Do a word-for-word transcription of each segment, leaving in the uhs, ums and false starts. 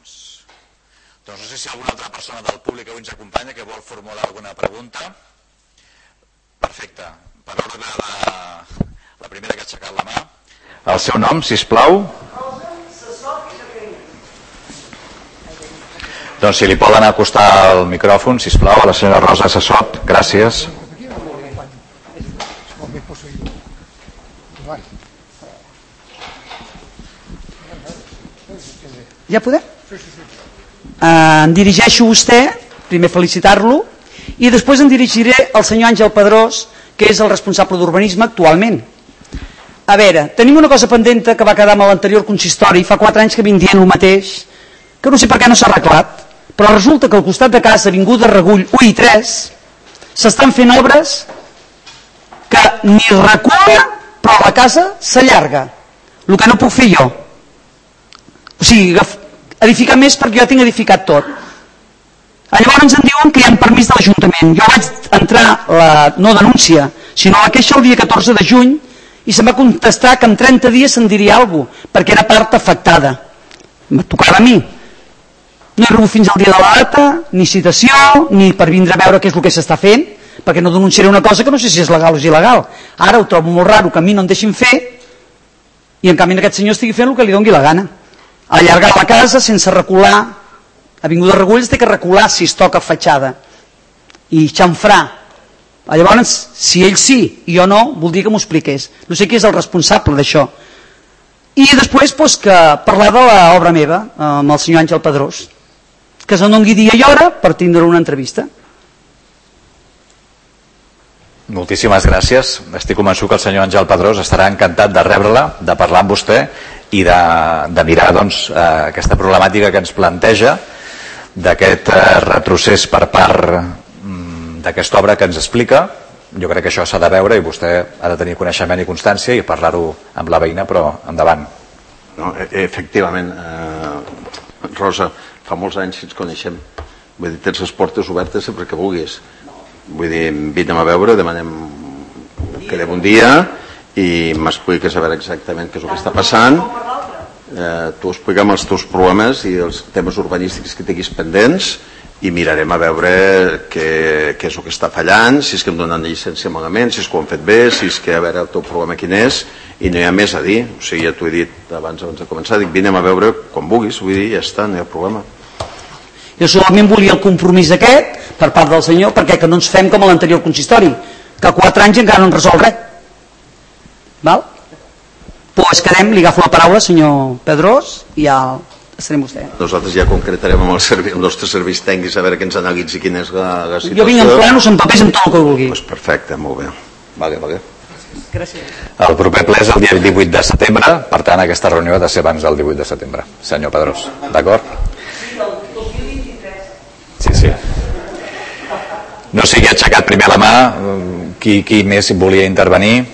Doncs no sé si alguna altra persona del públic que avui ens acompanya que vol formular alguna pregunta. Perfecte. Per ordre de la primera que ha aixecat la mà. El seu nom, sisplau. Doncs si li poden acostar el micròfon, sisplau, a la senyora Rosa Sassot. Gràcies. Ja podem? Eh, em dirigeixo a vostè, primer felicitar-lo, i després em dirigiré al senyor Àngel Pedrós, que és el responsable d'urbanisme actualment. A veure, tenim una cosa pendent que va quedar amb l'anterior consistori, fa quatre anys que vinc dient el mateix, que no sé per què no s'ha arreglat, però resulta que al costat de casa, Avinguda Regull u i tres, s'estan fent obres que ni recula, però la casa s'allarga. El que no puc fer jo. O sigui, edificar més perquè jo tinc edificat tot. Llavors ens en diuen que hi ha permís de l'Ajuntament. Jo vaig entrar, la, no denúncia, sinó la queixa el dia catorze de juny, i se'm va contestar que en trenta dies se'n diria alguna cosa, perquè era part afectada. Em tocava a mi. No he rebut fins al dia de la data, ni citació, ni per vindre a veure què és el que s'està fent, perquè no denunciaré una cosa que no sé si és legal o és il·legal. Ara ho trobo molt raro que a mi no em deixin fer, i en canvi aquest senyor estigui fent el que li doni la gana. Allargar la casa sense recular. Avinguda Regull té que recular si es toca fatxada i xamfrar. Llavors, si ell sí i jo no, voldria que m'ho expliqués. No sé qui és el responsable d'això. I després doncs, que parlar de l'obra meva amb el senyor Àngel Pedrós, que se n'ongui dia i hora per tindre una entrevista. Moltíssimes gràcies. Estic convençut que el senyor Àngel Pedrós estarà encantat de rebre-la, de parlar amb vostè i de, de mirar doncs, eh, aquesta problemàtica que ens planteja d'aquest eh, retrocés per part mm, d'aquesta obra que ens explica. Jo crec que això s'ha de veure i vostè ha de tenir coneixement i constància i parlar-ho amb la veïna, però endavant. No, efectivament, eh, Rosa, fa molts anys que ens coneixem. Vull dir, tens les portes obertes sempre que vulguis. Vull dir, vinem a veure, demanem quedem un dia i m'expliques a veure exactament què és el que està passant. Eh, tu explica'm els teus problemes i els temes urbanístics que tinguis pendents i mirarem a veure què, què és el que està fallant, si és que em donen llicència malament, si és que ho han fet bé, si és que a veure el teu problema quin és, i no hi ha més a dir. O sigui, ja t'ho he dit abans, abans de començar, dic, vinem a veure quan vulguis, vull dir, ja està, no hi ha problema. Jo solament volia el compromís aquest per part del senyor, perquè que no ens fem com a l'anterior consistori, que quatre anys encara no en resol res. Val? Doncs quedem, li agafo la paraula, senyor Pedrós, i ja estarem vostè. Nosaltres ja concretarem amb el, servi, el nostre serveis tècnics a veure que ens analitzi quina és la, la situació. Jo vinc en planos, en papers, en tot el que vulgui. Pues perfecte, molt bé. Vale, vale. Gràcies. El proper ple és el dia divuit de setembre, per tant aquesta reunió ha de ser abans del divuit de setembre. Senyor Pedrós, d'acord? Sí, sí. No sé qui ha aixecat primer la mà, qui, qui més volia intervenir.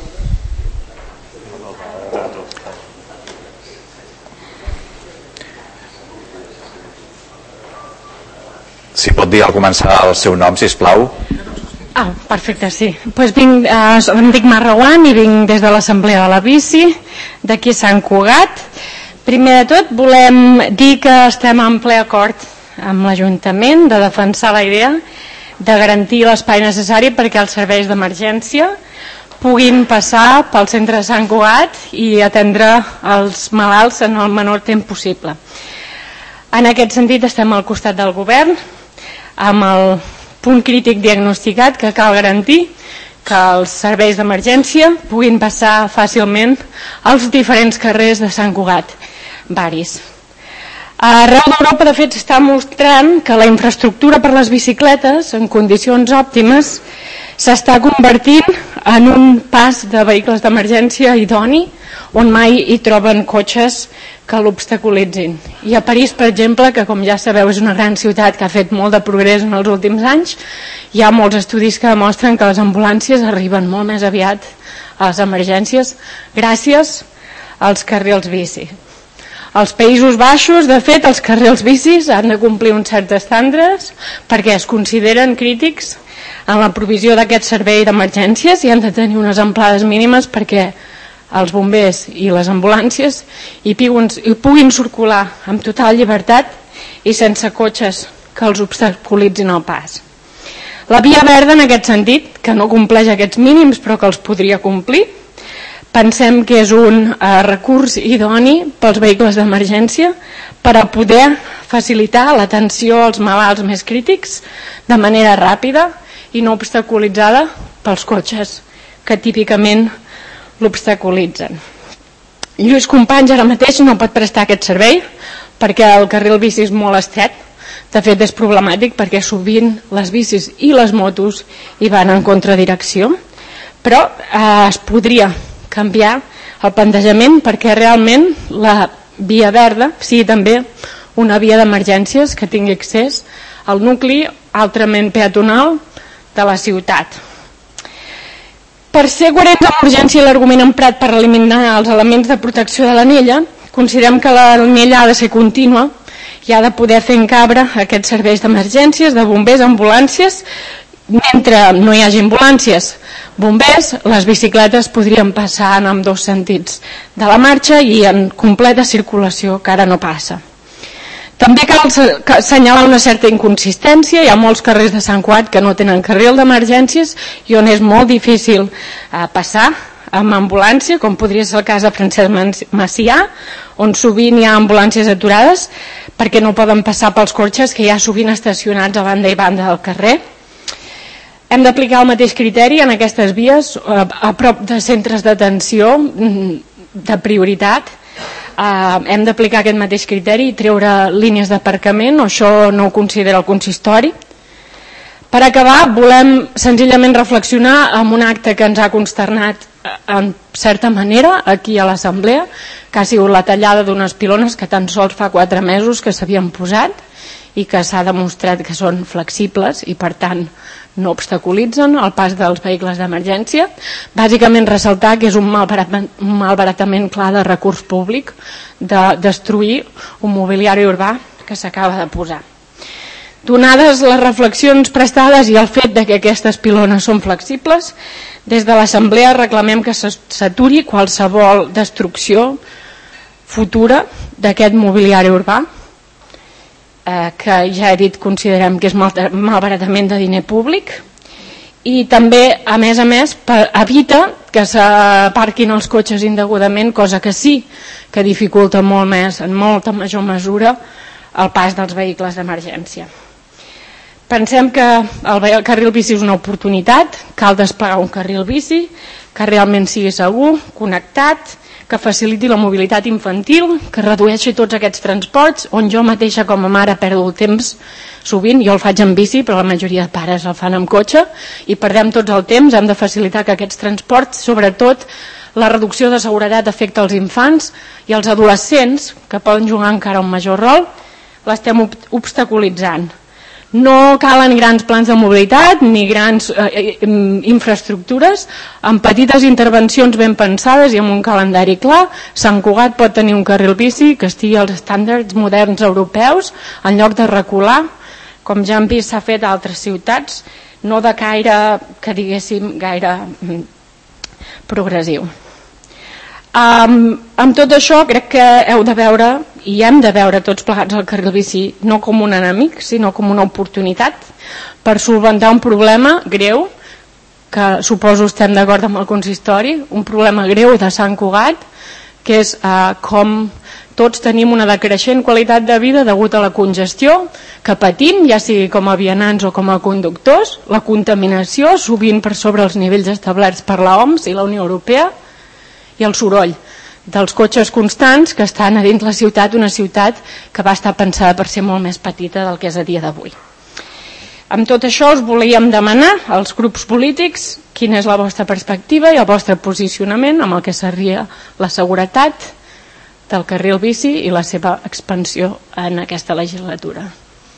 Si pot dir al començar el seu nom, sisplau. Ah, perfecte, sí. Pues vinc, eh, em dic Mar Reguant i vinc des de l'Assemblea de la Bici, d'aquí a Sant Cugat. Primer de tot, volem dir que estem en ple acord amb l'Ajuntament de defensar la idea de garantir l'espai necessari perquè els serveis d'emergència puguin passar pel centre de Sant Cugat i atendre els malalts en el menor temps possible. En aquest sentit, estem al costat del govern, amb el punt crític diagnosticat que cal garantir que els serveis d'emergència puguin passar fàcilment als diferents carrers de Sant Cugat, varis. Arreu d'Europa, de fet, s'està mostrant que la infraestructura per les bicicletes en condicions òptimes s'està convertint en un pas de vehicles d'emergència idoni on mai hi troben cotxes que l'obstaculitzin. I a París, per exemple, que com ja sabeu és una gran ciutat que ha fet molt de progrés en els últims anys, hi ha molts estudis que demostren que les ambulàncies arriben molt més aviat a les emergències gràcies als carrils bici. Als Països Baixos, de fet, els carrils bicis han de complir uns certs estàndards perquè es consideren crítics en la provisió d'aquest servei d'emergències i han de tenir unes amplades mínimes perquè els bombers i les ambulàncies i puguin circular amb total llibertat i sense cotxes que els obstaculitzin el pas. La via verda, en aquest sentit, que no compleix aquests mínims però que els podria complir, pensem que és un eh, recurs idoni pels vehicles d'emergència per a poder facilitar l'atenció als malalts més crítics de manera ràpida i no obstaculitzada pels cotxes que típicament l'obstaculitzen. Lluís Companys ara mateix no pot prestar aquest servei perquè el carril bici és molt estret. De fet, és problemàtic perquè sovint les bicis i les motos hi van en contradirecció, però eh, es podria canviar el plantejament perquè realment la via verda sigui també una via d'emergències que tingui accés al nucli altrament peatonal de la ciutat. Per ser coherents amb l'urgència i l'argument emprat per eliminar els elements de protecció de l'anella, considerem que l'anella ha de ser contínua i ha de poder fer encabre aquests serveis d'emergències, de bombers, ambulàncies. Mentre no hi hagi ambulàncies, bombers, les bicicletes podrien passar en ambdós sentits de la marxa i en completa circulació, que ara no passa. També cal assenyalar una certa inconsistència. Hi ha molts carrers de Sant Cugat que no tenen carril d'emergències i on és molt difícil eh, passar amb ambulància, com podria ser el cas de Francesc Macià, on sovint hi ha ambulàncies aturades perquè no poden passar pels cotxes que hi ha sovint estacionats a banda i banda del carrer. Hem d'aplicar el mateix criteri en aquestes vies eh, a prop de centres d'atenció de prioritat. Uh, hem d'aplicar aquest mateix criteri i treure línies d'aparcament, o això no ho considera el consistori. Per acabar, volem senzillament reflexionar en un acte que ens ha consternat en certa manera aquí a l'Assemblea, que ha sigut la tallada d'unes pilones que tan sols fa quatre mesos que s'havien posat i que s'ha demostrat que són flexibles i per tant no obstaculitzen el pas dels vehicles d'emergència. Bàsicament ressaltar que és un malbaratament clar de recurs públic de destruir un mobiliari urbà que s'acaba de posar. Donades les reflexions prestades i el fet de que aquestes pilones són flexibles, des de l'Assemblea reclamem que s'aturi qualsevol destrucció futura d'aquest mobiliari urbà, eh, que ja he dit considerem que és malbaratament de diner públic, i també, a més a més, per, evita que s'aparquin els cotxes indegudament, cosa que sí que dificulta molt més, en molta major mesura, el pas dels vehicles d'emergència. Pensem que el carril bici és una oportunitat, cal desplegar un carril bici que realment sigui segur, connectat, que faciliti la mobilitat infantil, que redueixi tots aquests transports, on jo mateixa com a mare perdo el temps sovint, jo el faig en bici, però la majoria de pares el fan amb cotxe, i perdem tots el temps. Hem de facilitar que aquests transports, sobretot la reducció de seguretat afecta els infants i els adolescents, que poden jugar encara un major rol, l'estem obstaculitzant. No calen grans plans de mobilitat ni grans eh, infraestructures. Amb petites intervencions ben pensades i amb un calendari clar, Sant Cugat pot tenir un carril bici que estigui als estàndards moderns europeus, en lloc de recular, com ja hem vist s'ha fet a altres ciutats, no de caire, que diguéssim, gaire progressiu. Um, amb tot això crec que heu de veure i hem de veure tots plegats el carril bici no com un enemic, sinó com una oportunitat per solventar un problema greu, que suposo estem d'acord amb el consistori, un problema greu de Sant Cugat, que és uh, com tots tenim una decreixent qualitat de vida degut a la congestió que patim, ja sigui com a vianants o com a conductors, la contaminació, sovint per sobre els nivells establerts per l'O M S i la Unió Europea, i el soroll dels cotxes constants que estan a dins la ciutat, una ciutat que va estar pensada per ser molt més petita del que és a dia d'avui. Amb tot això us volíem demanar als grups polítics quina és la vostra perspectiva i el vostre posicionament amb el que seria la seguretat del carril bici i la seva expansió en aquesta legislatura.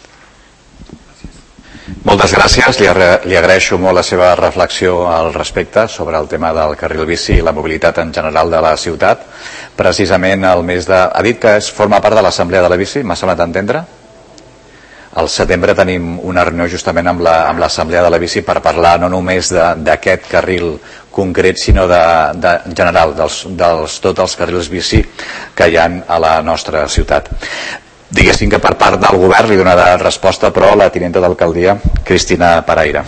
Moltes gràcies, li, li agraeixo molt la seva reflexió al respecte sobre el tema del carril bici i la mobilitat en general de la ciutat. Precisament el mes de... Ha dit que es forma part de l'Assemblea de la Bici, m'ha semblat entendre? Al setembre tenim una reunió justament amb l'Assemblea la, amb de la Bici per parlar no només d'aquest carril concret, sinó de, de en general, dels, dels tots els carrils bici que hi ha a la nostra ciutat. Diguéssim que per part del govern li donarà resposta, però la tinenta d'alcaldia, Cristina Paraire.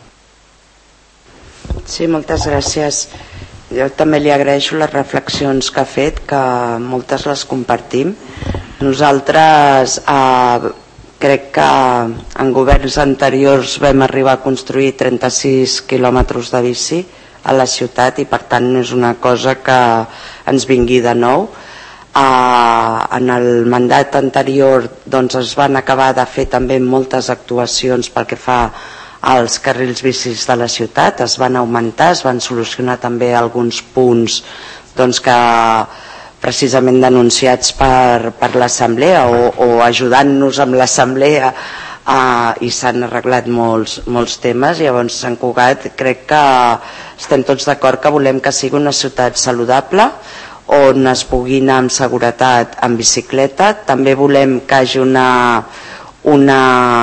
Sí, moltes gràcies. Jo també li agraeixo les reflexions que ha fet, que moltes les compartim. Nosaltres eh, crec que en governs anteriors vam arribar a construir trenta-sis quilòmetres de bici a la ciutat i per tant no és una cosa que ens vingui de nou. Eh, en el mandat anterior doncs, es van acabar de fer també moltes actuacions pel que fa als carrils bicis de la ciutat, es van augmentar, es van solucionar també alguns punts doncs, que precisament denunciats per, per l'assemblea o, o ajudant-nos amb l'assemblea eh, i s'han arreglat molts, molts temes. Llavors Sant Cugat crec que estem tots d'acord que volem que sigui una ciutat saludable on es pugui anar amb seguretat en bicicleta. També volem que hi hagi una una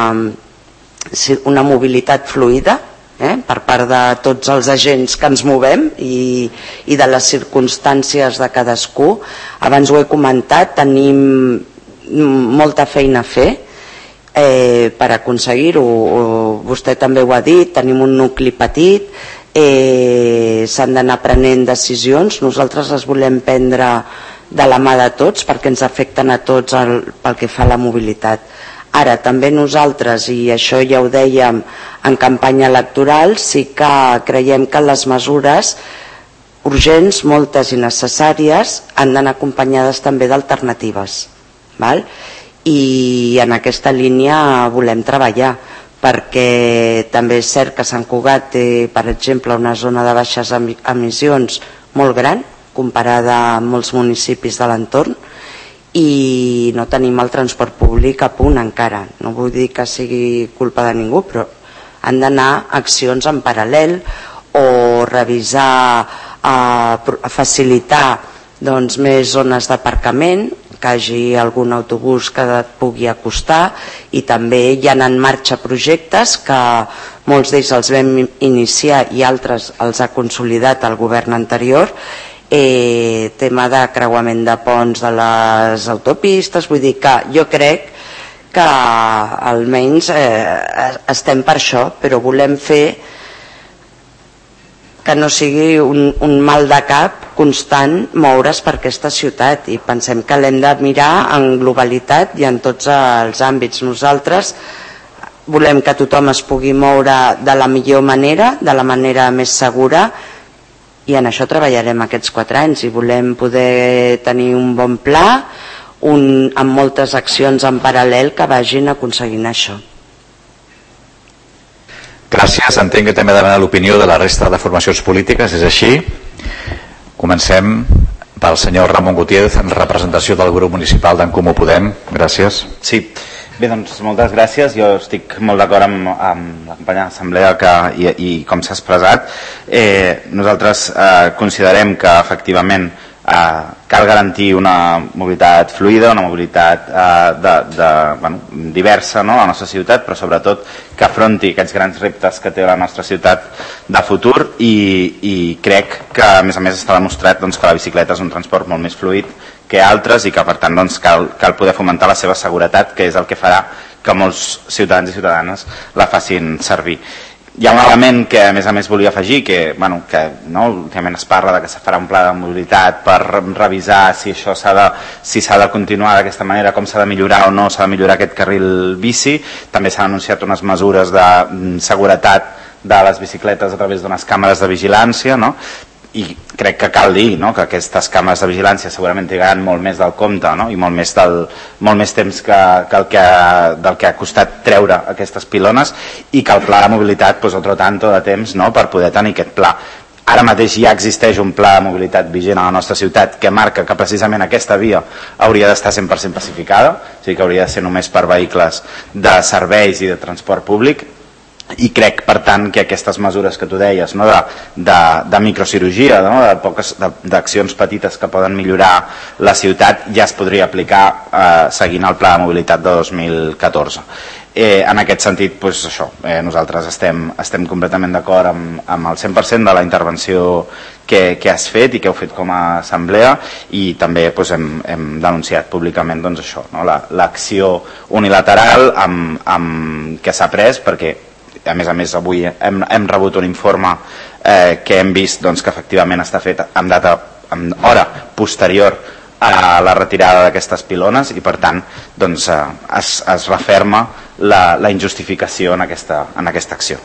una mobilitat fluida eh, per part de tots els agents que ens movem i, i de les circumstàncies de cadascú. Abans ho he comentat, tenim molta feina a fer eh, per aconseguir-ho. Vostè també ho ha dit, tenim un nucli petit, eh, s'han d'anar prenent decisions, nosaltres les volem prendre de la mà de tots perquè ens afecten a tots el, pel que fa a la mobilitat. Ara, també nosaltres, i això ja ho dèiem en campanya electoral, sí que creiem que les mesures urgents, moltes i necessàries, han d'anar acompanyades també d'alternatives. I en aquesta línia volem treballar, perquè també és cert que Sant Cugat té, per exemple, una zona de baixes emissions molt gran, comparada amb molts municipis de l'entorn, i no tenim el transport públic a punt encara. No vull dir que sigui culpa de ningú, però han d'anar accions en paral·lel o revisar, eh, facilitar doncs, més zones d'aparcament, que hi hagi algun autobús que et pugui acostar, i també hi ha en marxa projectes que molts d'ells els vam iniciar i altres els ha consolidat el govern anterior. Eh, tema de creuament de ponts de les autopistes, vull dir que jo crec que almenys eh, estem per això, però volem fer que no sigui un, un mal de cap constant moure's per aquesta ciutat, i pensem que l'hem de mirar en globalitat i en tots els àmbits. Nosaltres volem que tothom es pugui moure de la millor manera, de la manera més segura, i en això treballarem aquests quatre anys i volem poder tenir un bon pla un, amb moltes accions en paral·lel que vagin aconseguint això. Gràcies. Entenc que també demana l'opinió de la resta de formacions polítiques, és així? Comencem pel senyor Ramon Gutiérrez en representació del grup municipal d'en Comú Podem. Gràcies. Sí. Bé, doncs moltes gràcies. Jo estic molt d'acord amb, amb la companya d'assemblea que, i, i com s'ha expressat. Eh, nosaltres eh, considerem que efectivament eh, cal garantir una mobilitat fluida, una mobilitat eh, de, de, bueno, diversa, no?, a la nostra ciutat, però sobretot que afronti aquests grans reptes que té la nostra ciutat de futur, i, i crec que a més a més està demostrat doncs, que la bicicleta és un transport molt més fluid que altres i que per tant doncs, cal, cal poder fomentar la seva seguretat, que és el que farà que molts ciutadans i ciutadanes la facin servir. Hi ha un element que a més a més volia afegir, que, bueno, que no, últimament es parla de que se farà un pla de mobilitat per revisar si això s'ha de, si s'ha de continuar d'aquesta manera, com s'ha de millorar o no s'ha de millorar aquest carril bici. També s'han anunciat unes mesures de seguretat de les bicicletes a través d'unes càmeres de vigilància, no?, i crec que cal dir, no?, que aquestes càmeres de vigilància segurament trigaran molt més del compte, no?, i molt més, del, molt més temps que, que, el que del que ha costat treure aquestes pilones, i que el pla de mobilitat pues, otro tanto de temps, no?, per poder tenir aquest pla. Ara mateix ja existeix un pla de mobilitat vigent a la nostra ciutat que marca que precisament aquesta via hauria d'estar cent per cent pacificada, o sigui que hauria de ser només per vehicles de serveis i de transport públic, i crec per tant que aquestes mesures que tu deies, no? de, de, de microcirurgia, no? de poques d'accions petites que poden millorar la ciutat, ja es podria aplicar eh, seguint el pla de mobilitat de dos mil catorze. Eh, en aquest sentit, doncs això, eh, nosaltres estem, estem completament d'acord amb, amb el cent per cent de la intervenció que, que has fet i que heu fet com a assemblea, i també doncs, hem, hem denunciat públicament doncs, això, no? l'acció unilateral amb, amb que s'ha pres, perquè a més a més avui hem, hem rebut un informe eh, que hem vist doncs, que efectivament està fet amb data, amb hora posterior a la retirada d'aquestes pilones, i per tant doncs, eh, es, es referma la, la injustificació en aquesta, en aquesta acció.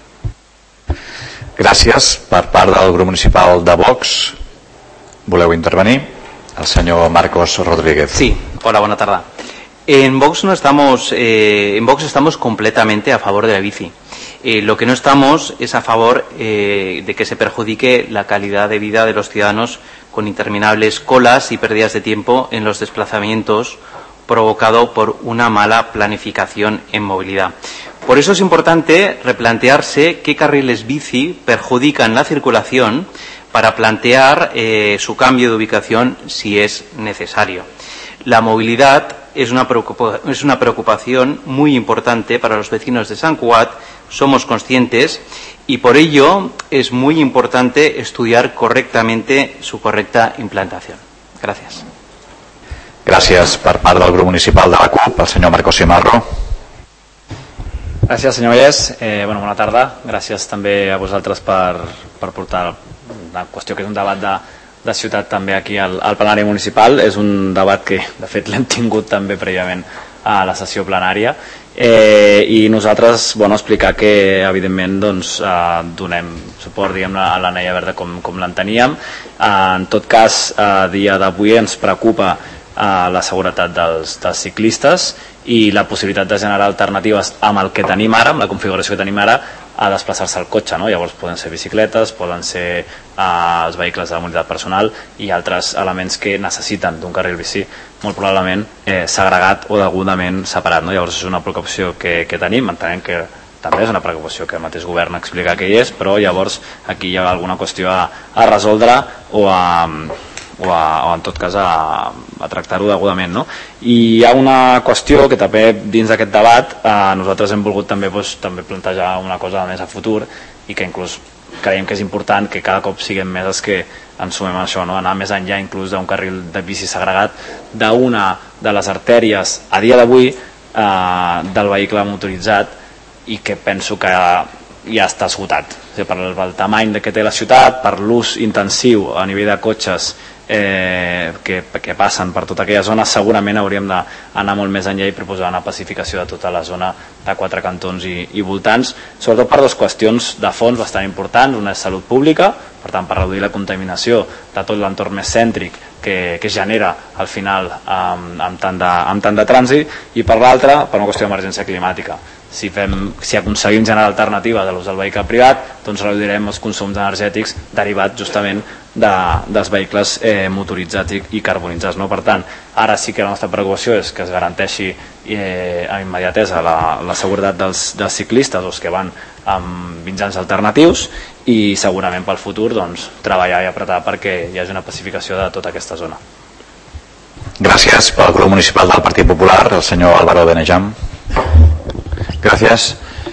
Gràcies. Per part del grup municipal de Vox, voleu intervenir? El senyor Marcos Rodríguez. Sí, hola, buena tarde. En Vox, no estamos, eh, en Vox estamos completamente a favor de la bici. Eh, lo que no estamos es a favor eh, de que se perjudique la calidad de vida de los ciudadanos con interminables colas y pérdidas de tiempo en los desplazamientos provocado por una mala planificación en movilidad. Por eso es importante replantearse qué carriles bici perjudican la circulación para plantear eh, su cambio de ubicación si es necesario. La movilidad es una, es una preocupación muy importante para los vecinos de Sant Cugat, somos conscientes, y por ello es muy importante estudiar correctamente su correcta implantación. Gracias. Gràcies. Per part del grup municipal de la CUP, el senyor Marcos Cimarro. Gràcies, senyor Vallès. Eh, bueno, bona tarda. Gràcies també a vosaltres per, per portar la qüestió que és un debat de, de ciutat també aquí al, al plenari municipal. És un debat que, de fet, l'hem tingut també prèviament a la sessió plenària. Eh, I nosaltres, bueno, explicar que, evidentment, doncs, eh, donem suport, diguem-ne, a l'anella verda com, com l'enteníem. Eh, en tot cas, a dia d'avui ens preocupa a la seguretat dels, dels ciclistes i la possibilitat de generar alternatives amb el que tenim ara, amb la configuració que tenim ara, a desplaçar-se al cotxe, no? Llavors poden ser bicicletes, poden ser eh, els vehicles de la mobilitat personal i altres elements que necessiten d'un carril bici molt probablement eh, segregat o degudament separat, no? Llavors és una preocupació que, que tenim, entenem que també és una preocupació que el mateix govern explica que hi és, però llavors aquí hi ha alguna qüestió a, a resoldre o a o, a, o en tot cas a, a tractar-ho degudament, no? I hi ha una qüestió que també dins d'aquest debat eh, nosaltres hem volgut també, doncs, també plantejar una cosa més a futur i que inclús creiem que és important que cada cop siguem més els que ens sumem a això, no? Anar més enllà inclús d'un carril de bici segregat d'una de les artèries a dia d'avui eh, del vehicle motoritzat i que penso que ja està esgotat, o sigui, per el tamany que té la ciutat, per l'ús intensiu a nivell de cotxes eh, que, que passen per tota aquella zona, segurament hauríem d'anar molt més enllà i proposar una pacificació de tota la zona de quatre cantons i, i voltants, sobretot per dues qüestions de fons bastant importants. Una és salut pública, per tant per reduir la contaminació de tot l'entorn més cèntric que, que genera al final amb, amb, tant de, amb tant de trànsit, i per l'altra per una qüestió d'emergència climàtica. Si, fem, si aconseguim generar alternatives a l'ús del vehicle privat, doncs reduirem els consums energètics derivats justament de, dels vehicles eh, motoritzats i, i carbonitzats, no? Per tant, ara sí que la nostra preocupació és que es garanteixi eh, amb immediatesa la, la seguretat dels, dels ciclistes, els que van amb mitjans alternatius, i segurament pel futur doncs, treballar i apretar perquè hi hagi una pacificació de tota aquesta zona. Gràcies. Pel grup municipal del Partit Popular, el senyor Álvaro Benejam. Gracias.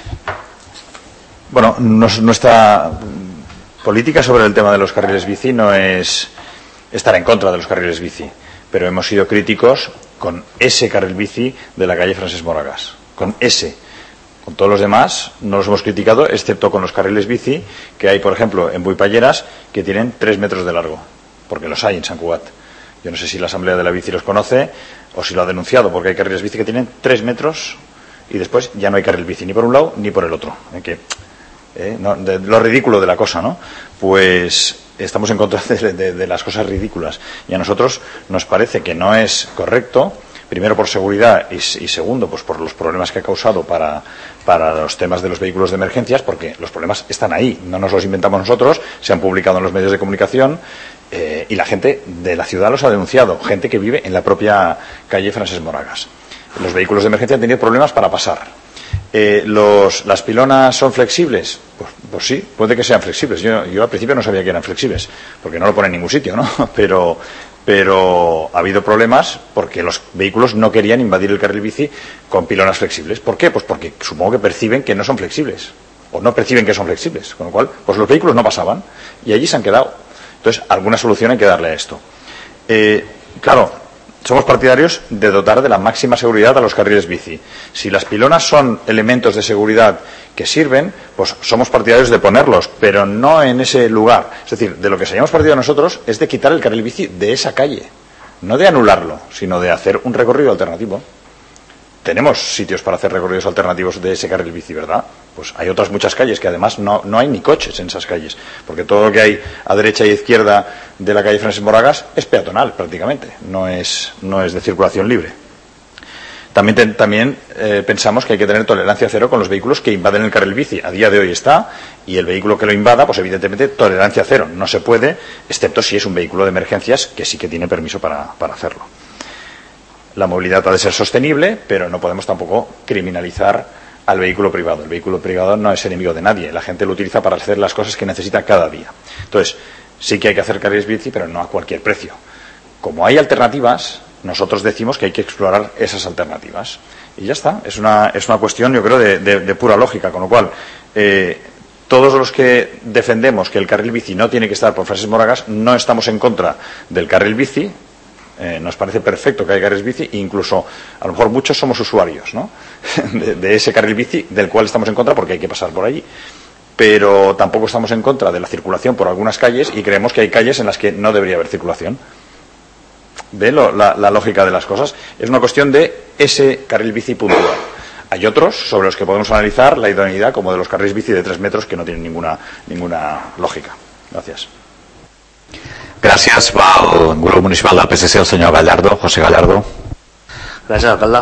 Bueno, nos, nuestra política sobre el tema de los carriles bici no es estar en contra de los carriles bici, pero hemos sido críticos con ese carril bici de la calle Francesc Moragas, con ese. Con todos los demás no los hemos criticado, excepto con los carriles bici que hay, por ejemplo, en Buipalleras, que tienen tres metros de largo, porque los hay en Sant Cugat. Yo no sé si la Asamblea de la Bici los conoce o si lo ha denunciado, porque hay carriles bici que tienen tres metros y después ya no hay carril bici ni por un lado ni por el otro. ¿Eh? Que, eh, no, de, lo ridículo de la cosa, ¿no? Pues estamos en contra de, de, de las cosas ridículas, y a nosotros nos parece que no es correcto, primero por seguridad y, y segundo pues por los problemas que ha causado para, para los temas de los vehículos de emergencias, porque los problemas están ahí, no nos los inventamos nosotros, se han publicado en los medios de comunicación eh, y la gente de la ciudad los ha denunciado, gente que vive en la propia calle Francesc Moragas. Los vehículos de emergencia han tenido problemas para pasar. Eh, los, ¿Las pilonas son flexibles? Pues, pues sí, puede que sean flexibles. Yo, yo al principio no sabía que eran flexibles, porque no lo pone en ningún sitio, ¿no? Pero, pero ha habido problemas porque los vehículos no querían invadir el carril bici con pilonas flexibles. ¿Por qué? Pues porque supongo que perciben que no son flexibles, o no perciben que son flexibles, con lo cual, pues los vehículos no pasaban y allí se han quedado. Entonces, alguna solución hay que darle a esto. Eh, claro, somos partidarios de dotar de la máxima seguridad a los carriles bici. Si las pilonas son elementos de seguridad que sirven, pues somos partidarios de ponerlos, pero no en ese lugar. Es decir, de lo que seríamos partidarios nosotros es de quitar el carril bici de esa calle, no de anularlo, sino de hacer un recorrido alternativo. Tenemos sitios para hacer recorridos alternativos de ese carril bici, ¿verdad? Pues hay otras muchas calles que además no, no hay ni coches en esas calles, porque todo lo que hay a derecha y izquierda de la calle Francis Moragas es peatonal prácticamente, no es, no es de circulación libre. También, te, también eh, pensamos que hay que tener tolerancia cero con los vehículos que invaden el carril bici. A día de hoy está, y el vehículo que lo invada, pues evidentemente tolerancia cero. No se puede, excepto si es un vehículo de emergencias, que sí que tiene permiso para, para hacerlo. La movilidad ha de ser sostenible, pero no podemos tampoco criminalizar al vehículo privado. El vehículo privado no es enemigo de nadie. La gente lo utiliza para hacer las cosas que necesita cada día. Entonces, sí que hay que hacer carriles bici, pero no a cualquier precio. Como hay alternativas, nosotros decimos que hay que explorar esas alternativas. Y ya está. Es una, es una cuestión, yo creo, de, de, de pura lógica. Con lo cual, eh, todos los que defendemos que el carril bici no tiene que estar por Francis Moragas, no estamos en contra del carril bici. Eh, nos parece perfecto que haya carriles bici, e incluso a lo mejor muchos somos usuarios, ¿no? de, de ese carril bici del cual estamos en contra porque hay que pasar por allí, pero tampoco estamos en contra de la circulación por algunas calles y creemos que hay calles en las que no debería haber circulación. ¿Ve lo, la, la lógica de las cosas? Es una cuestión de ese carril bici puntual. Hay otros sobre los que podemos analizar la idoneidad, como de los carriles bici de tres metros, que no tienen ninguna, ninguna lògica. Gràcies. Gràcies pel grup municipal del P S C, el senyor Gallardo, José Gallardo. Gràcies, alcalde.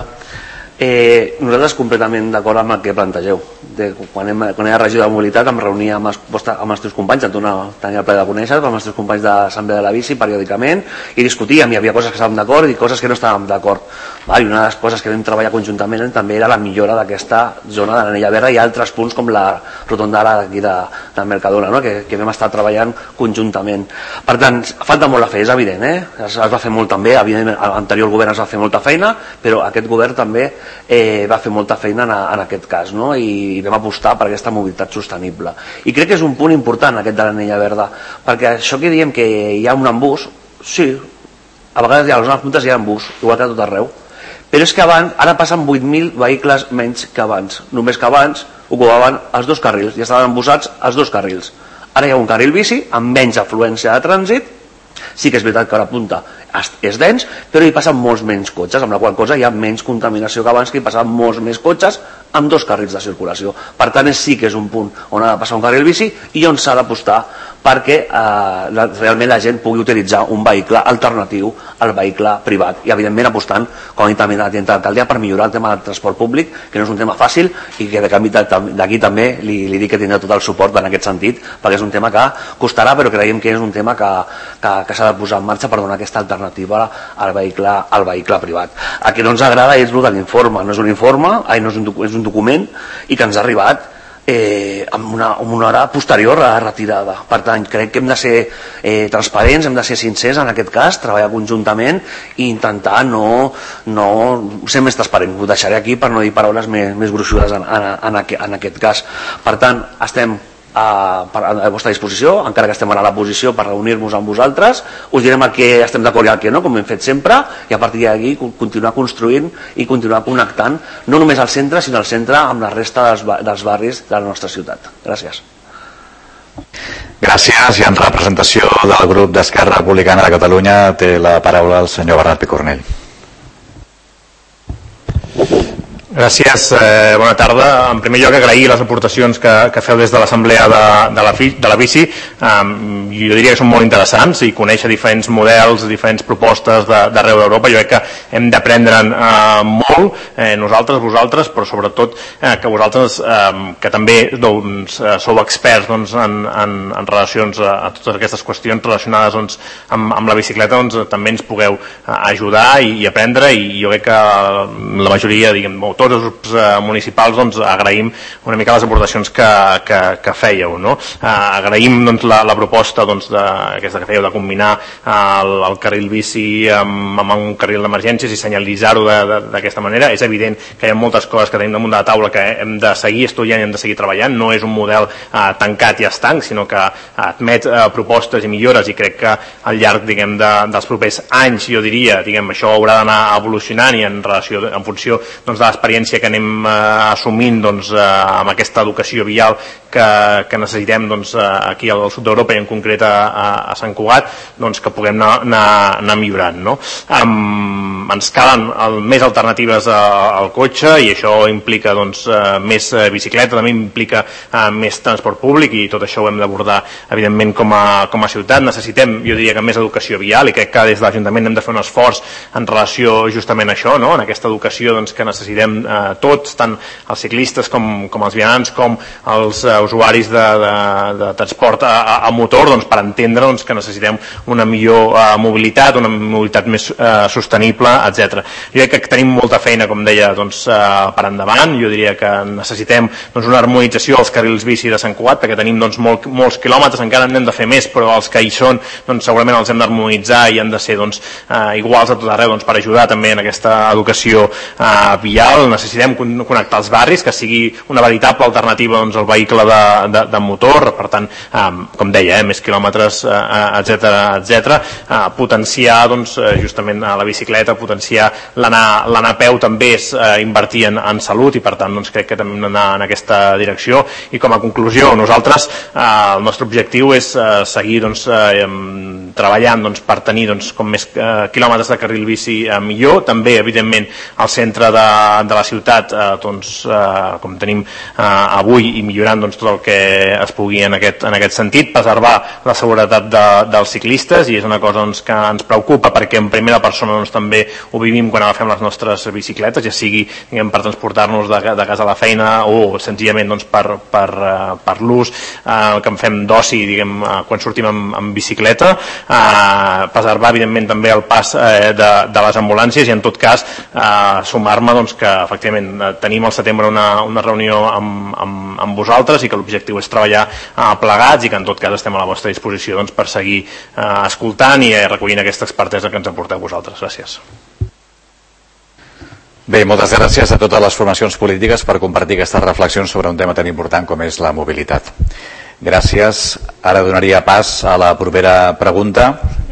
Eh, nosaltres completament d'acord amb el que plantegeu. De, quan, hem, quan era regidor de mobilitat em reunia amb els, amb els teus companys, tenia el ple de conèixer, amb els teus companys d'Assemblea de la Bici periòdicament, i discutíem, hi havia coses que estàvem d'acord i coses que no estàvem d'acord. I una de les coses que vam treballar conjuntament també era la millora d'aquesta zona de l'anella verda i altres punts com la rotonda d'aquí de, de Mercadona, no? que, que vam estar treballant conjuntament. Per tant, falta molt a fer, és evident, eh? es, es va fer molt també, evidentment l'anterior govern es va fer molta feina, però aquest govern també eh, va fer molta feina en, en aquest cas, no? I vam apostar per aquesta mobilitat sostenible. I crec que és un punt important aquest de l'anella verda, perquè això que diem que hi ha un embús, sí, a vegades hi ha, a les zones puntes hi ha embús, igual que a tot arreu, però és que abans, ara passen vuit mil vehicles menys que abans, només que abans ocupaven els dos carrils i estaven embussats els dos carrils. Ara hi ha un carril bici amb menys afluència de trànsit, sí que és veritat que a la punta és dens, però hi passen molts menys cotxes, amb la qual cosa hi ha menys contaminació que abans, que hi passaven molts més cotxes amb dos carrils de circulació. Per tant, sí que és un punt on ha de passar un carril bici i on s'ha d'apostar perquè eh, realment la gent pugui utilitzar un vehicle alternatiu al vehicle privat i evidentment apostant, com ha dit també la tinenta d'alcaldia, per millorar el tema del transport públic, que no és un tema fàcil i que d'aquí també li, li dic que tindrà tot el suport en aquest sentit, perquè és un tema que costarà, però creiem que és un tema que, que, que s'ha de posar en marxa per donar aquesta alternativa al vehicle, al vehicle privat. El que no ens agrada és el de l'informe, no és un informe, ai, no és un, és un document i que ens ha arribat Eh, amb, una, amb una hora posterior a la retirada. Per tant, crec que hem de ser eh, transparents, hem de ser sincers en aquest cas, treballar conjuntament i intentar no, no ser més transparent. Ho deixaré aquí per no dir paraules més, més gruixudes en, en, en, aquest, en aquest cas. Per tant, estem a, a la vostra disposició, encara que estem ara a la posició per reunir-nos amb vosaltres, us direm el que estem d'acord i el que no, com hem fet sempre, i a partir d'aquí continuar construint i continuar connectant no només el centre, sinó el centre amb la resta dels, dels barris de la nostra ciutat. Gràcies. Gràcies, i en representació del grup d'Esquerra Republicana de Catalunya té la paraula el senyor Bernat Picornell. Gràcies, eh, bona tarda. En primer lloc, agrair les aportacions que, que feu des de l'Assemblea de, de, la, de la Bici. Um, jo diria que són molt interessants i conèixer diferents models, diferents propostes d'arreu d'Europa. Jo crec que hem d'aprendre'n uh, molt, eh, nosaltres, vosaltres, però sobretot eh, que vosaltres, eh, que també doncs, sou experts doncs, en, en, en relacions a, a totes aquestes qüestions relacionades doncs, amb, amb la bicicleta, doncs, també ens pugueu uh, ajudar i, i aprendre, i jo crec que la majoria, diguem, tots els grups eh, municipals doncs, agraïm una mica les aportacions que, que, que fèieu, no? Eh, agraïm doncs, la, la proposta doncs, de, aquesta que fèieu de combinar eh, el, el carril bici amb, amb un carril d'emergències i senyalitzar-ho d'aquesta manera. És evident que hi ha moltes coses que tenim damunt de la taula que hem de seguir estudiant i hem de seguir treballant. No és un model eh, tancat i estanc, sinó que admet eh, propostes i millores, i crec que al llarg diguem, de, dels propers anys, jo diria, diguem, això haurà d'anar evolucionant i en, relació, en funció doncs, de l'experiència que anem eh, assumint doncs, eh, amb aquesta educació vial que, que necessitem doncs, aquí al sud d'Europa i en concret a, a, a Sant Cugat, doncs, que puguem anar, anar, anar millorant. No? Um, ens calen el, més alternatives a, al cotxe, i això implica doncs, uh, més uh, bicicleta, també implica uh, més transport públic, i tot això ho hem d'abordar evidentment com a, com a ciutat. Necessitem, jo diria que més educació vial, i crec que des de l'Ajuntament hem de fer un esforç en relació justament a això, no? En aquesta educació doncs, que necessitem uh, tots, tant els ciclistes com, com els vianants, com els uh, usuaris de, de, de transport a, a, a motor, doncs, per entendre doncs, que necessitem una millor uh, mobilitat, una mobilitat més uh, sostenible, etcètera. Jo crec que tenim molta feina, com deia, doncs, uh, per endavant. Jo diria que necessitem doncs, una harmonització als carrils bici de Sant Cugat, perquè tenim doncs, molt, molts quilòmetres, encara n'hem de fer més, però els que hi són doncs, segurament els hem d'harmonitzar i han de ser doncs, uh, iguals a tot arreu, doncs, per ajudar també en aquesta educació uh, vial. Necessitem connectar els barris, que sigui una veritable alternativa doncs, al vehicle de, de, de motor, per tant, um, com deia, eh, més quilòmetres, uh, etcètera, etcètera. Uh, potenciar doncs, justament la bicicleta, potenciar l'anar l'anar a peu també és uh, invertir en, en salut, i per tant doncs, crec que també hem d'anar en aquesta direcció. I com a conclusió, nosaltres uh, el nostre objectiu és uh, seguir doncs, uh, treballant doncs, per tenir doncs, com més uh, quilòmetres de carril bici uh, millor, també evidentment al centre de, de la ciutat uh, doncs, uh, com tenim uh, avui, i millorant doncs, tot el que es pugui en aquest, en aquest sentit, preservar la seguretat de, dels ciclistes, i és una cosa doncs, que ens preocupa perquè en primera persona doncs, també ho vivim quan agafem les nostres bicicletes, ja sigui diguem, per transportar-nos de, de casa a la feina o senzillament doncs, per, per, uh, per l'ús uh, que en fem d'oci uh, quan sortim amb, amb bicicleta, uh, preservar evidentment també el pas uh, de, de les ambulàncies, i en tot cas uh, sumar-me doncs, que efectivament uh, tenim al setembre una, una reunió amb, amb, amb vosaltres, i que l'objectiu és treballar uh, plegats, i que en tot cas estem a la vostra disposició doncs, per seguir uh, escoltant i uh, recollint aquesta expertesa que ens aporteu vosaltres. Gràcies. Bé, moltes gràcies a totes les formacions polítiques per compartir aquestes reflexions sobre un tema tan important com és la mobilitat. Gràcies. Ara donaria pas a la propera pregunta.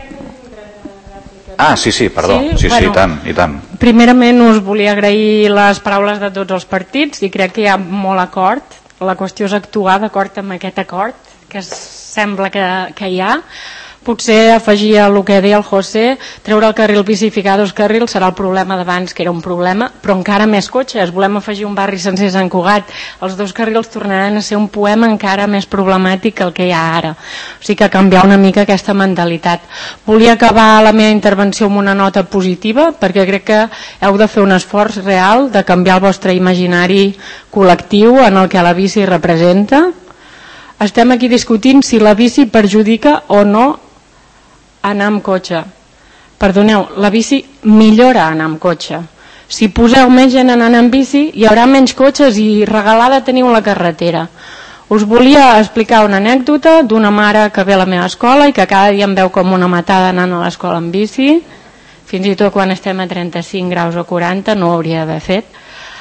Ah, sí, sí, perdó. Sí, sí, bueno, sí, i tant, i tant. Primerament us volia agrair les paraules de tots els partits, i crec que hi ha molt acord. La qüestió és actuar d'acord amb aquest acord que sembla que, que hi ha. Potser afegir el que deia el José, treure el carril bici i ficar dos carrils serà el problema d'abans, que era un problema, però encara més cotxes. Volem afegir un barri sencer a Sant Cugat, els dos carrils tornaran a ser un poema encara més problemàtic que el que hi ha ara. O sigui que canviar una mica aquesta mentalitat. Volia acabar la meva intervenció amb una nota positiva, perquè crec que heu de fer un esforç real de canviar el vostre imaginari col·lectiu en el que la bici representa. Estem aquí discutint si la bici perjudica o no anar amb cotxe. Perdoneu, la bici millora anar amb cotxe. Si poseu més gent anant amb bici, hi haurà menys cotxes i regalada teniu la carretera. Us volia explicar una anècdota d'una mare que ve a la meva escola i que cada dia em veu com una matada anant a l'escola amb bici. Fins i tot quan estem a trenta-cinc graus o quaranta no ho hauria d'haver fet.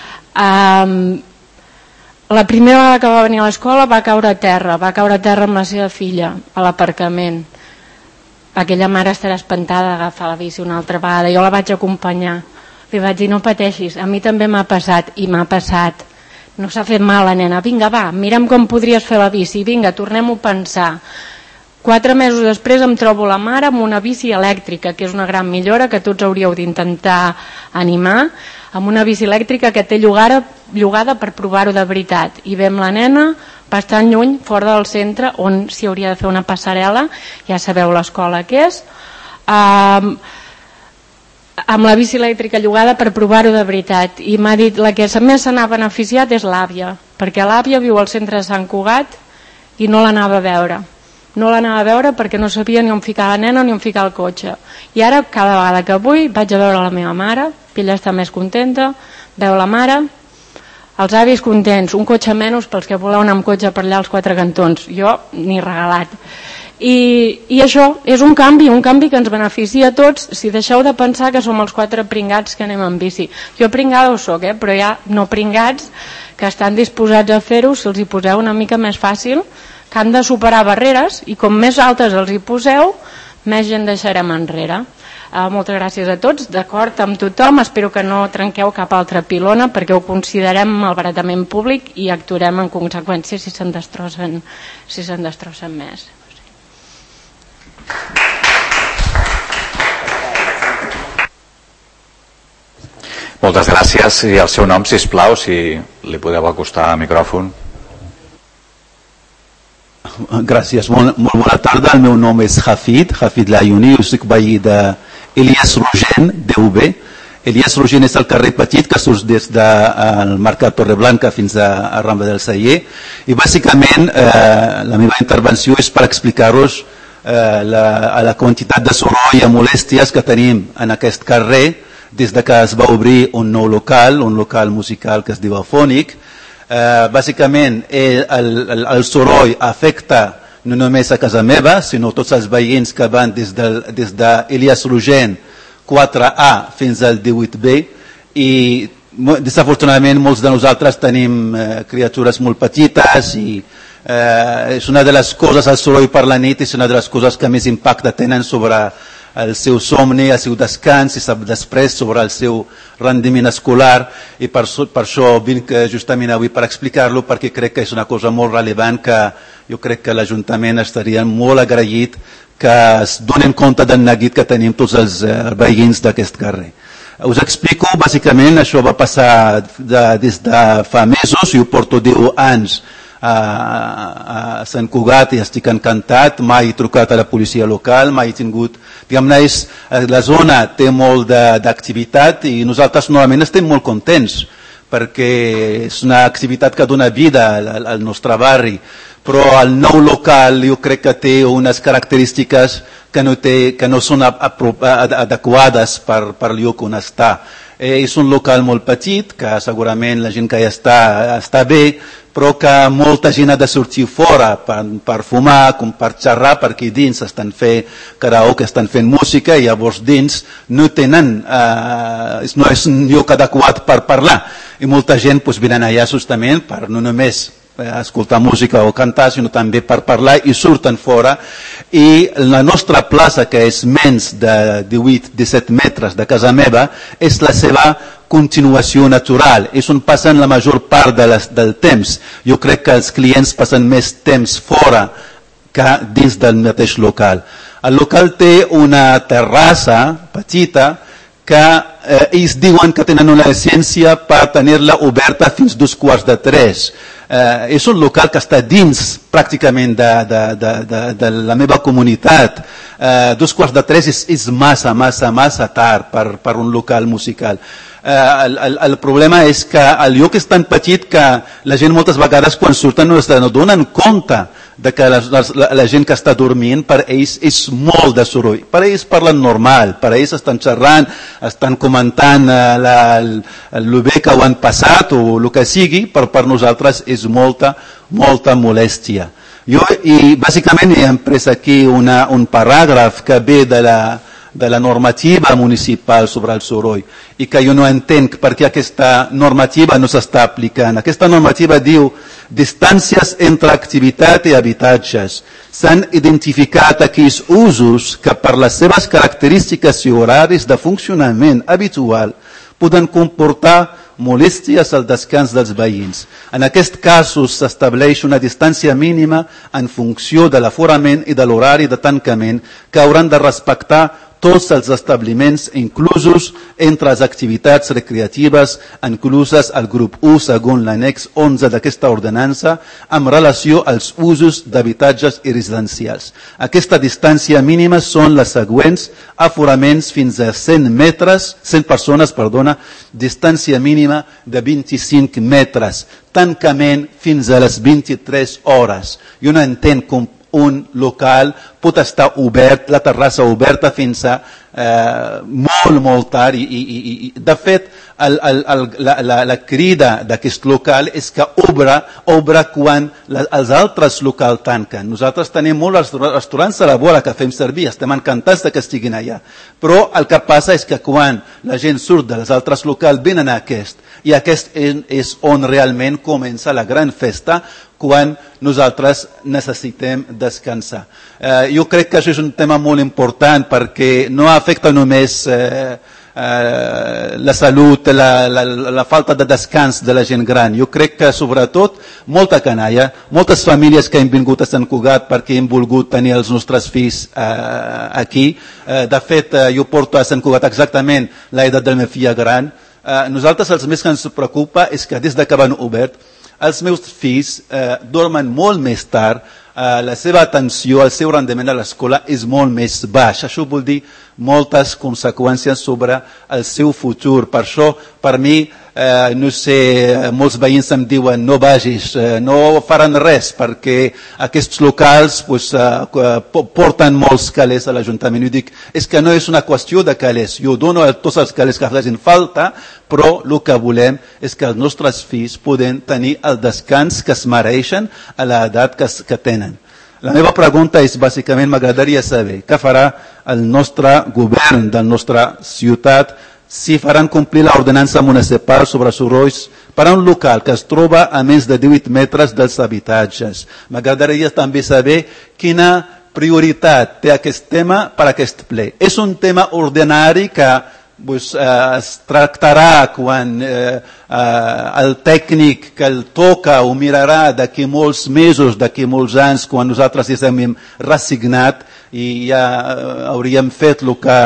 Um, la primera vegada que va venir a l'escola va caure a terra, va caure a terra amb la seva filla a l'aparcament. Aquella mare estarà espantada d'agafar la bici una altra vegada. Jo la vaig acompanyar. Li vaig dir, no pateixis, a mi també m'ha passat, i m'ha passat. No s'ha fet mal la nena, vinga va, mira'm com podries fer la bici, vinga, tornem-ho a pensar. Quatre mesos després em trobo la mare amb una bici elèctrica, que és una gran millora que tots hauríeu d'intentar animar, amb una bici elèctrica que té llogada, llogada per provar-ho de veritat. I vam la nena bastant lluny, fora del centre, on s'hi hauria de fer una passarel·la, ja sabeu l'escola que és, um, amb la bici elèctrica llogada per provar-ho de veritat. I m'ha dit, la que més se n'ha beneficiat és l'àvia, perquè l'àvia viu al centre de Sant Cugat i no l'anava a veure. No l'anava a veure perquè no sabia ni on ficar la nena ni on ficar el cotxe. I ara, cada vegada que vull, vaig a veure la meva mare, ella està més contenta, veu la mare, Els avis contents, un cotxe menys pels que voleu anar amb cotxe per allà als quatre cantons. Jo ni regalat. I, i això és un canvi, un canvi que ens beneficia a tots si deixeu de pensar que som els quatre pringats que anem amb bici. Jo pringada ho soc, eh? Però hi ha no pringats que estan disposats a fer-ho si els hi poseu una mica més fàcil, que han de superar barreres i com més altes els hi poseu, més gent deixarem enrere. Uh, moltes gràcies a tots, d'acord amb tothom, espero que no trenqueu cap altra pilona perquè ho considerem malbaratament públic i actuarem en conseqüència si se'n destrossen, si se'n destrossen més. Moltes gràcies. I el seu nom, sisplau, si li podeu acostar al micròfon. Gràcies, molt, molt bona tarda. El meu nom és Hafid, Hafid Layuni, jo soc veí d'Elias Rogent, D U B. Elias Rogent és el carrer petit que surt des del Mercat Torreblanca fins a, a Rambla del Celler. I bàsicament eh, la meva intervenció és per explicar-vos eh, la, a la quantitat de soroll i molèsties que tenim en aquest carrer des de que es va obrir un nou local, un local musical que es diu Afònic. Eh, bàsicament el, el, el soroll afecta no només a casa meva, sinó tots els veïns que van des de, des de Elias Rogent quatre A fins al divuit B, i desafortunadament molts de nosaltres tenim eh, criatures molt petites i eh, és una de les coses, el soroll per la nit és una de les coses que més impacte tenen sobre el seu somni, el seu descans i després sobre el seu rendiment escolar, i per, per això vinc justament avui per explicar-lo, perquè crec que és una cosa molt rellevant que jo crec que l'Ajuntament estaria molt agraït que es donen compte del neguit que tenim tots els eh, veïns d'aquest carrer. Us explico, bàsicament això va passar de, des de fa mesos, jo porto deu anys a, a Sant Cugat i estic encantat, mai he trucat a la policia local, mai he tingut, diguem-ne, la zona té molt d'activitat i nosaltres normalment estem molt contents perquè és una activitat que dona vida al, al nostre barri, però el nou local jo crec que té unes característiques que no, té, que no són adequades per, per el lloc on està. Eh, és un local molt petit, que segurament la gent que hi està està bé, però que molta gent ha de sortir fora per, per fumar, com per xerrar, perquè dins estan fent karaoke, estan fent música, i llavors dins no tenen, eh, no és un lloc adequat per parlar. I molta gent pues, venen allà justament per no només escoltar música o cantar, sinó també per parlar, i surten fora. I la nostra plaça, que és menys de divuit a disset metres de casa meva, és la seva continuació natural, és on passen la major part de les, del temps. Jo crec que els clients passen més temps fora que dins del mateix local. El local té una terrassa petita que eh, ells diuen que tenen una llicència per tenir-la oberta fins dos quarts de tres. Eh, és un local que està dins pràcticament de, de, de, de, de la meva comunitat. Eh, dos quarts de tres és, és massa, massa, massa tard per, per un local musical. Eh, el, el, el problema és que el lloc és tan petit que la gent moltes vegades quan surten no es donen compte de que la, la, la gent que està dormint, per ells és molt de soroll. Per ells parlen normal, per ells estan xerrant, estan comentant eh, la, el, el bé que ho han passat o el que sigui, però per nosaltres és molta, molta molèstia. Jo, i bàsicament he pres aquí una, un paràgraf que ve de la, de la normativa municipal sobre el soroll i que jo no entenc per què aquesta normativa no s'està aplicant. Aquesta normativa diu distàncies entre activitat i habitatges. S'han identificat aquells usos que per les seves característiques i horaris de funcionament habitual poden comportar molèsties al descans dels veïns. En aquest cas s'estableix una distància mínima en funció de l'aforament i de l'horari de tancament que hauran de respectar tots els establiments inclusos entre les activitats recreatives incluses al grup u segons l'annex onze d'aquesta ordenança amb relació als usos d'habitatges i residencials. Aquesta distància mínima són les següents: aforaments fins a cent metres, cent persones, perdona, distància mínima de vint-i-cinc metres, tancament fins a les vint-i-tres hores. Jo no entenc com un local pot estar obert, la terrassa oberta fins a eh, molt, molt tard i, i, i, i de fet el, el, el, la, la, la crida d'aquest local és que obre, obre quan la, els altres locals tanquen. Nosaltres tenim molts restaurants a la vora que fem servir, estem encantats de que estiguin allà, però el que passa és que quan la gent surt dels altres locals venen a aquest, i aquest és, és on realment comença la gran festa, quan nosaltres necessitem descansar. Eh, jo crec que això és un tema molt important perquè no afecta només eh, eh, la salut, la, la, la falta de descans de la gent gran. Jo crec que sobretot molta canalla, moltes famílies que han vingut a Sant Cugat perquè hem volgut tenir els nostres fills eh, aquí. Eh, de fet, eh, jo porto a Sant Cugat exactament l'edat de la meva filla gran. Eh, nosaltres els més que ens preocupa és que des que van obert els meus fills eh, dormen molt més tard, eh, la seva atenció, el seu rendiment a l'escola és molt més baix. Això vol dir moltes conseqüències sobre el seu futur. Per això, per mi, eh, no sé, molts veïns em diuen no vagis, eh, no faran res, perquè aquests locals pues, eh, porten molts calés a l'Ajuntament. Jo dic, és que no és una qüestió de calés, jo dono tots els calés que facin falta, però el que volem és que els nostres fills poden tenir el descans que es mereixen a l'edat que, que tenen. La meva pregunta és, bàsicament, m'agradaria saber què farà el nostre govern de la nostra ciutat si faran complir l'ordenança municipal sobre sorolls per a un local que es troba a menys de divuit metres dels habitatges. M'agradaria també saber quina prioritat té aquest tema per a aquest ple. És un tema ordinari que pues, eh, es tractarà quan eh, eh, el tècnic que el toca ho mirarà d'aquí molts mesos, d'aquí molts anys, quan nosaltres ja hem resignat i ja eh, hauríem fet el que,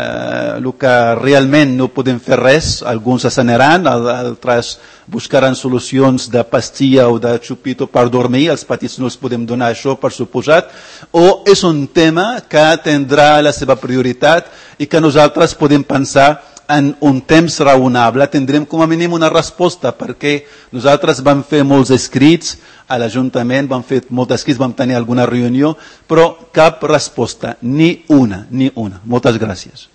eh, el que realment no podem fer res. Alguns s'aneran, altres buscaran solucions de pastilla o de xupito per dormir, els petits no els podem donar això per suposat, o és un tema que tindrà la seva prioritat i que nosaltres podem pensar en un temps raonable, tindrem com a mínim una resposta, perquè nosaltres vam fer molts escrits a l'Ajuntament, vam fer molts escrits, vam tenir alguna reunió, però cap resposta, ni una, ni una. Moltes gràcies.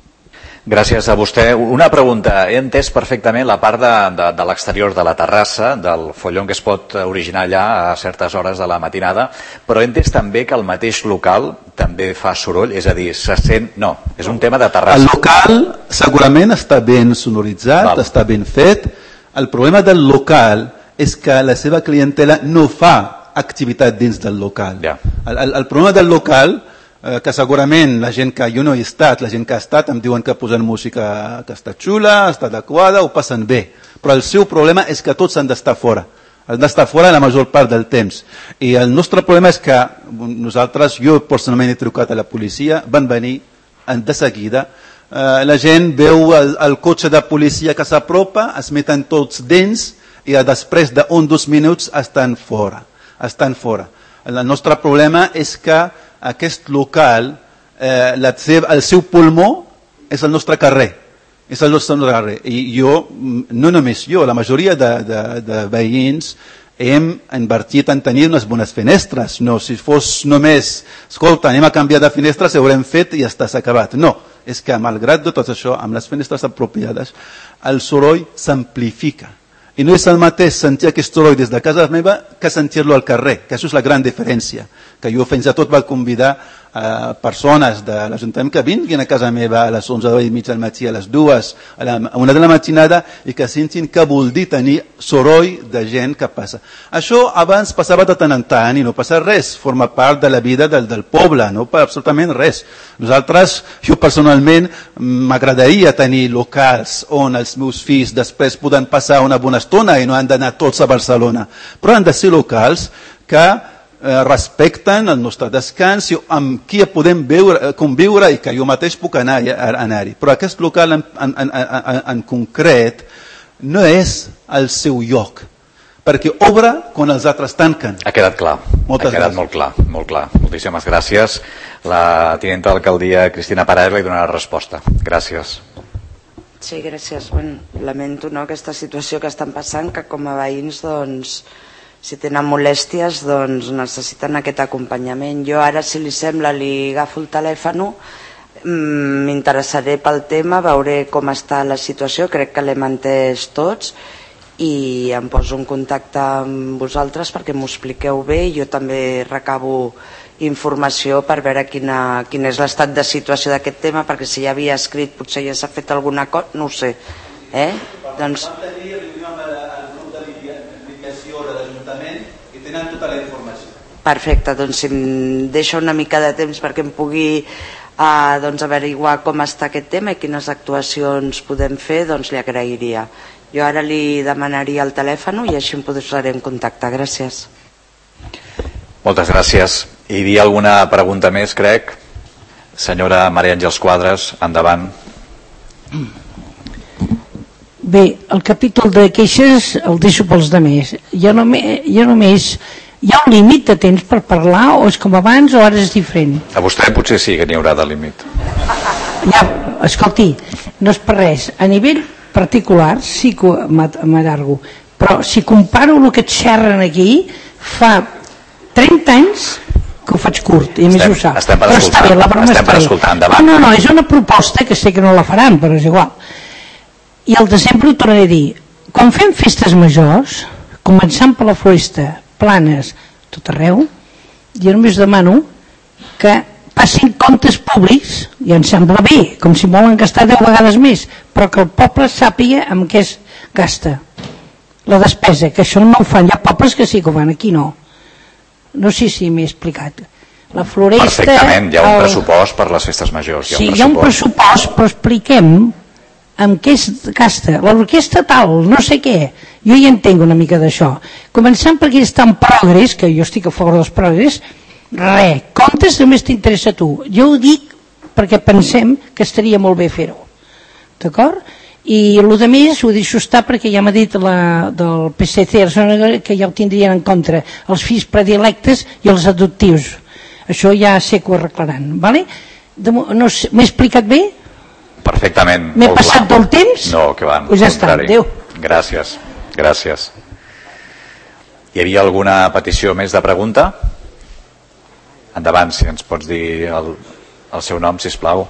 Gràcies a vostè. Una pregunta. He entès perfectament la part de, de, de l'exterior de la terrassa, del follon que es pot originar allà a certes hores de la matinada, però he entès també que el mateix local també fa soroll, és a dir, se sent... No, és un tema de terrassa. El local segurament està ben sonoritzat, Val. està ben fet. El problema del local és que la seva clientela no fa activitat dins del local. Ja. El, el, el problema del local que segurament la gent que jo no he estat, la gent que ha estat em diuen que posen música que està xula, està adequada, ho passen bé, però el seu problema és que tots han d'estar fora, han d'estar fora la major part del temps, i el nostre problema és que nosaltres, jo personalment he trucat a la policia, van venir de seguida, eh, la gent veu el, el cotxe de policia que s'apropa, es meten tots dins i després d'un o dos minuts estan fora, estan fora. El nostre problema és que aquest local, eh, la seva, el seu pulmó és el nostre carrer, és el nostre carrer. I jo, no només jo, la majoria de, de, de veïns hem invertit en tenir unes bones finestres. No, si fos només, escolta, anem a canviar de finestres, ho haurem fet i ja està, s'ha acabat. No, és que malgrat de tot això, amb les finestres apropiades, el soroll s'amplifica. I no és el mateix sentir aquest soroll des de casa meva que sentir-lo al carrer, que això és la gran diferència, que jo fins i tot vaig convidar eh, persones de l'Ajuntament que vinguin a casa meva a les onze i mitja del matí, a les dues, a la a una de la matinada, i que sentin que vol dir tenir soroll de gent que passa. Això abans passava de tant en tant i no passa res, forma part de la vida del, del poble, no per absolutament res. Nosaltres, jo personalment, m'agradaria tenir locals on els meus fills després poden passar una bona estona i no han d'anar tots a Barcelona, però han de ser locals que eh, respecten el nostre descans i amb qui podem veure, conviure i que jo mateix puc anar-hi. Anar però aquest local en, en, en, en, en concret no és el seu lloc, perquè obre quan els altres tanquen. Ha quedat clar, Moltes ha quedat gràcies. molt clar, molt clar. Moltíssimes gràcies. La tinenta d'alcaldia Cristina Parés li donarà resposta. Gràcies. Sí, gràcies. Bueno, lamento no, aquesta situació que estan passant, que com a veïns, doncs, si tenen molèsties, doncs necessiten aquest acompanyament. Jo ara, si li sembla, li agafo el telèfon m'interessaré pel tema, veuré com està la situació, crec que l'hem entès tots i em poso en contacte amb vosaltres perquè m'ho expliqueu bé i jo també recabo informació per veure quina, quin és l'estat de situació d'aquest tema, perquè si ja havia escrit potser ja s'ha fet alguna cosa, no ho sé. Eh? Doncs... Vam tenir reunió amb el grup de mediació de l'Ajuntament i tenen tota la informació. Perfecte, doncs si em deixa una mica de temps perquè em pugui eh, doncs averiguar com està aquest tema i quines actuacions podem fer, doncs li agrairia. Jo ara li demanaria el telèfon i així em posaré en contacte. Gràcies. Moltes gràcies. Hi havia alguna pregunta més, crec? Senyora Maria Àngels Quadres, endavant. Bé, el capítol de queixes el deixo pels demés. Jo només, jo només... Hi ha un límit de temps per parlar o és com abans o ara és diferent? A vostè potser sí que n'hi haurà de límit. Ja, escolti, no és per res. A nivell particular sí que m'allargo, però si comparo el que et xerren aquí, fa trenta anys que ho faig curt, i a més ho sap. Estem per escoltar, bé, estem per escoltar, endavant. No, no, no, és una proposta que sé que no la faran, però és igual. I al desembre ho tornaré a dir. Quan fem festes majors, començant per la Floresta, Planes, tot arreu, jo només demano que passin comptes públics, i em sembla bé, com si volen gastar deu vegades més, però que el poble sàpiga amb què es gasta la despesa, que això no ho fan. Hi ha pobles que sí que ho fan, aquí no. No sé si m'he explicat. La Floresta... Perfectament, hi ha un el... pressupost per les festes majors. Hi ha sí, un hi ha un pressupost, però expliquem amb què es gasta. L'orquestra tal, no sé què. Jo hi entenc una mica d'això. Començant per aquí està en progrés, que jo estic a favor dels progrés, res, comptes només t'interessa a tu. Jo ho dic perquè pensem que estaria molt bé fer-ho. D'acord? I el de més ho deixo estar perquè ja m'ha dit la, del P S C que ja ho tindrien en contra, els fills predilectes i els adoptius. Això ja sé que ho arreglaran. Vale? No, m'he explicat bé? Perfectament. M'he passat del temps? No, que van. Pues ja està, adéu. Gràcies, gràcies. Hi havia alguna petició més de pregunta? Endavant, si ens pots dir el, el seu nom, sisplau.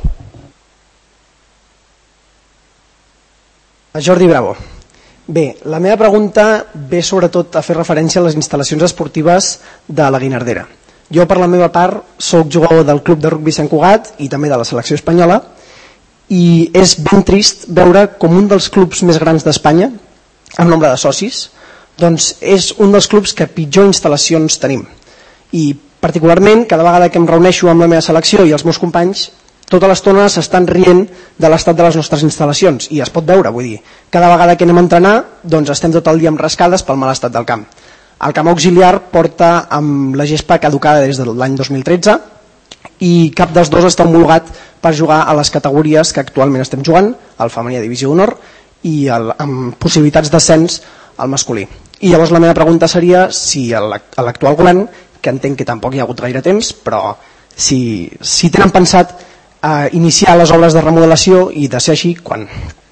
Jordi Bravo. Bé, la meva pregunta ve sobretot a fer referència a les instal·lacions esportives de la Guinardera. Jo, per la meva part, soc jugador del Club de Rugby Sant Cugat i també de la selecció espanyola, i és ben trist veure com un dels clubs més grans d'Espanya, en nombre de socis, doncs és un dels clubs que pitjor instal·lacions tenim. I particularment, cada vegada que em reuneixo amb la meva selecció i els meus companys, tota l'estona s'estan rient de l'estat de les nostres instal·lacions, i es pot veure, vull dir, cada vegada que anem a entrenar, doncs estem tot el dia amb rascades pel mal estat del camp. El camp auxiliar porta amb la gespa caducada des de l'any dos mil tretze i cap dels dos està homologat per jugar a les categories que actualment estem jugant, el femení a divisió d'honor i el, amb possibilitats d'ascens al masculí. I llavors la meva pregunta seria si l'actual govern, que entenc que tampoc hi ha hagut gaire temps, però si, si tenen pensat eh, iniciar les obres de remodelació i de ser així, quan?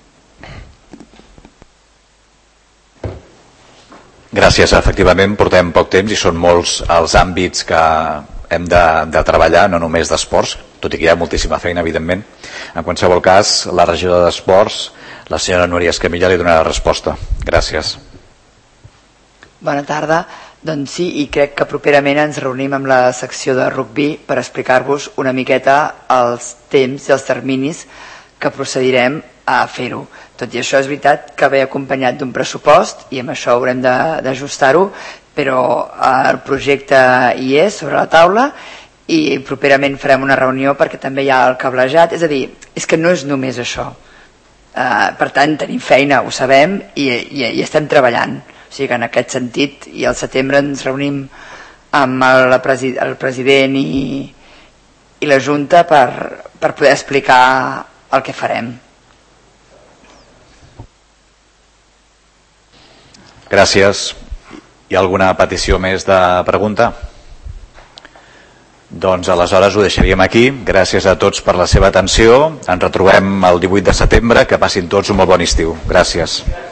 Gràcies, efectivament portem poc temps i són molts els àmbits que hem de, de treballar, no només d'esports, tot i que hi ha moltíssima feina, evidentment. En qualsevol cas, la regidora d'Esports, la senyora Núria Escamilla, li donarà resposta. Gràcies. Bona tarda. Doncs sí, i crec que properament ens reunim amb la secció de rugby per explicar-vos una miqueta els temps i els terminis que procedirem a fer-ho. Tot i això és veritat que ve acompanyat d'un pressupost i amb això haurem d'ajustar-ho, però el projecte hi és sobre la taula i properament farem una reunió perquè també hi ha el cablejat, és a dir, és que no és només això. Uh, per tant, tenim feina, ho sabem i, i, i estem treballant. O sigui que en aquest sentit, i al setembre ens reunim amb el, el president i, i la Junta per, per poder explicar el que farem. Gràcies. Hi ha alguna petició més de pregunta? Doncs aleshores ho deixaríem aquí. Gràcies a tots per la seva atenció. Ens retrobem el divuit de setembre. Que passin tots un molt bon estiu. Gràcies.